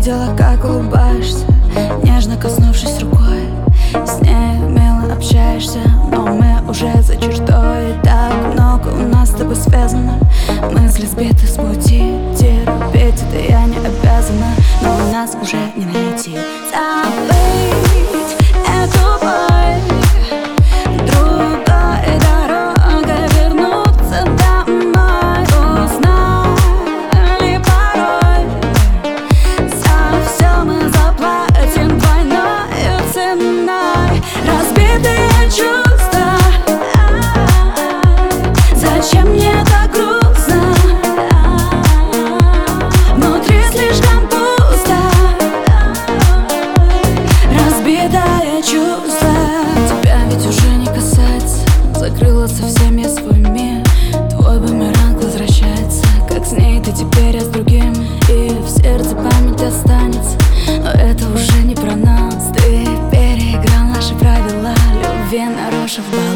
видела, как улыбаешься, нежно коснувшись рукой. С ней мило общаешься, но мы уже за чертой. Так много у нас с тобой связано, мысли сбиты с пути. Терпеть это я не обязана, но у нас уже не найти. Забыть эту боль, другой дорогой вернуться домой. Узнали порой, за все мы заплатим двойной ценой. Разбитые чувства, зачем мне так грустно? Внутри слишком пусто, разбитое чувство. Тебя ведь уже не касается, закрыла совсем я свой мир. Твой бумеранг возвращается, как с ней ты теперь, а с другим. И в сердце память останется, но это уже не про нас. Ты переиграл наши правила, любви нарушив баланс.